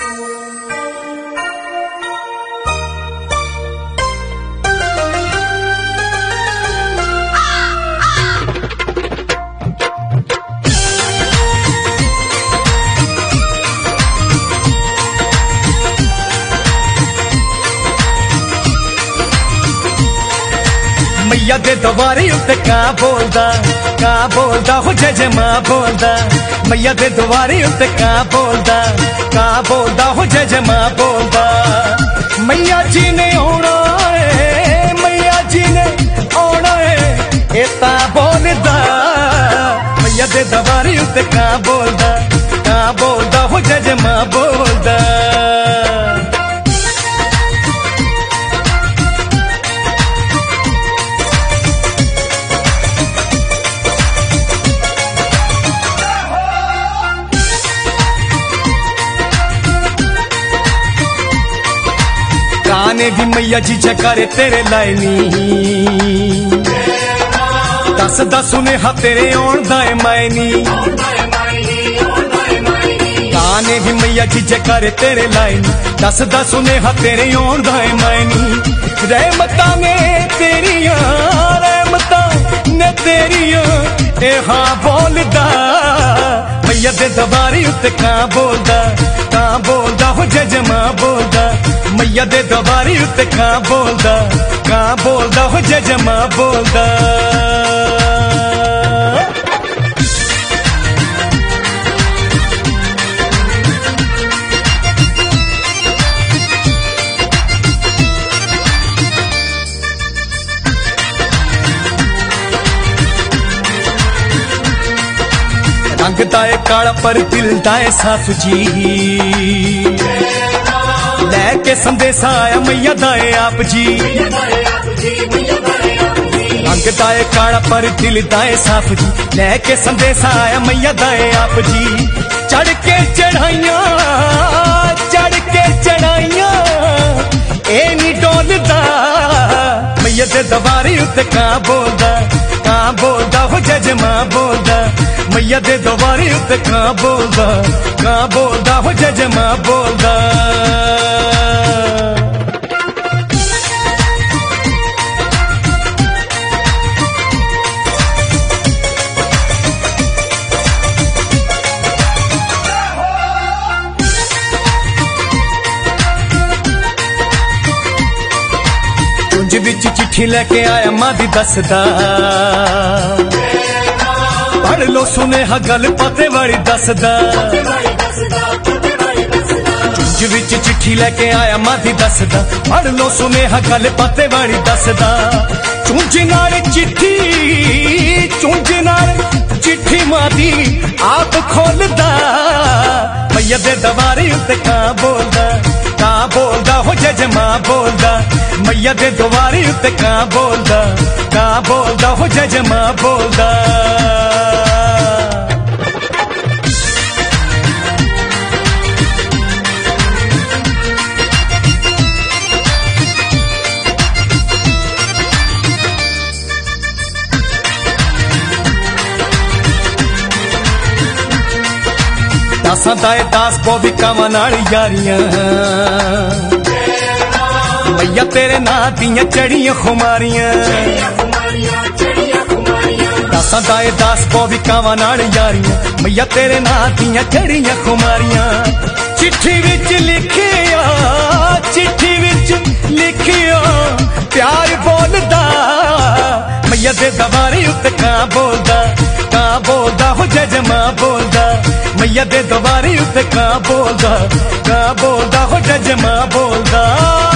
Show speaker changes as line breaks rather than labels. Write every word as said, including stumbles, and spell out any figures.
मैया दे दवारी उत्ते का बोलदा का बोलदा हो जय जय मां बोलदा मैया दे दवारी उत्ते का बोलदा का बोलदा हो जय जय मां बोलदा मैया जी ने आना है मैया जी ने आना है एता बोलदा मैया दे दवारी उत्ते का बोलदा का बोलदा हो जय जय मां बोलदा गाने भी मैया जी जकारे तेरे लाइनी दस दस सुनेहा तेरे आउण दा ए मैनी गाने भी मैया जी जकारे तेरे लाइनी दस दस सुनेहा तेरे आउण दा ए मैनी रहमतां ने तेरियां रहमतां ने तेरियां ए हां बोलदा मैया दे दवारी उत्ते कां बोलदा कां बोलदा हो जय जय मां बोलदा मैया दे दवारी उत्ते कां बोलदा कां बोलदा हो जय जय मां बोलदा रंग दाए काला पर दिल दाए सासू जी लैके संदेशा आया मैया दाए आप जी रंग दाए काला पर दिल दाए साफ जी लैके संदेशा आया मैया दाए आप जी चढ़ के चढ़ाइया चढ़ के चढ़ाइया ए नी डोलदा मैया दे दवारी उत्ते कां बोलदा कां बोलदा हो जय जय मां बोलदा मैया दे दवारी उत्ते कां बोलदा कां बोलदा हो जय जय मां बोलदा कुंज विच चिट्ठी लेके आया मां दी दसदा पढ़ लो सुनेहा गल पते वाली दसदा कुंज विच चिट्ठी लेके आया मां दी दसदा पढ़ लो सुनेहा गल पते वाली दसदा चुंझ नाल चिट्ठी चुंझ नाल चिट्ठी मां दी आप खोलदा मैया दे दवारी उत्ते कां बोलदा कां बोलदा हो जय जय मां बोलदा मैया दे दवारी उत्ते कां बोलदा कां बोलदा हो जय जय मां बोलदा दासां दाए दास पौवी कावां नाल यारियां मैया तेरे नां दियां चढ़ियां खुमारियां दासां दाए दास पौवी कावां नाल यारियां मैया तेरे नां दियां चढ़ियां खुमारियां चिट्ठी विच लिखिया चिट्ठी विच लिखिया प्यार बोलदा मैया दे दवारी उत्ते कां बोलदा कां बोलदा हो जय जय मां बोलदा मैया दे दवारी उत्ते कां बोलदा कां बोलदा हो जय जय मां बोलदा